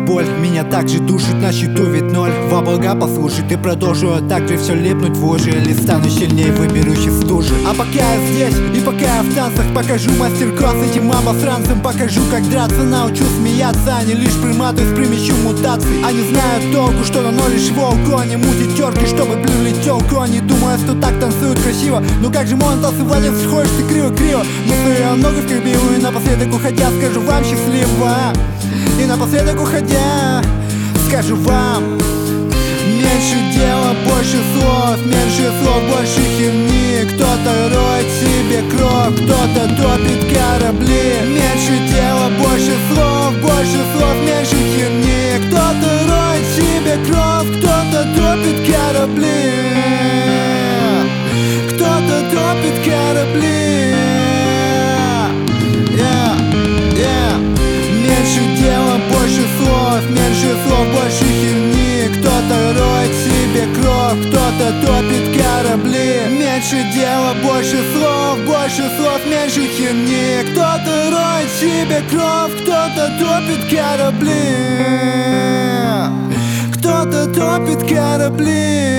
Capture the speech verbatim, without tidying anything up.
боль меня также душит, на счету ведь ноль. Во благо послушай, ты продолжу, а также все лепнуть в луже, или стану сильнее, выберусь из стужи. А пока я здесь и пока я в танцах, покажу мастер-класс этим обосранцам. Покажу, как драться, научу смеяться, а не лишь приматывать с примесью мутаций. Они знают толку, что дано лишь волку, они мутят терки, чтобы блюли телку. Они думают, что так танцуют красиво, но как же можно танцевать, если сходишь ты криво-криво? Мысли я много вкребил, и напоследок уходя скажу вам счастливо. И напоследок уходя скажу вам: меньше дела, больше слов, меньше слов, больше херни. Кто-то роет себе кровь, кто-то топит корабли. Меньше дела, больше слов, больше слов, меньше херни. Кто-то роет себе кровь, кто-то топит корабли. Кто-то топит корабли. yeah, yeah. Меньше дела, больше слов, меньше слов, больше херни. Кто-то роет себе кровь, кто-то топит корабли. Меньше дела, больше слов, больше слов, меньше херни. Кто-то роет себе кровь, кто-то топит корабли. Кто-то топит корабли.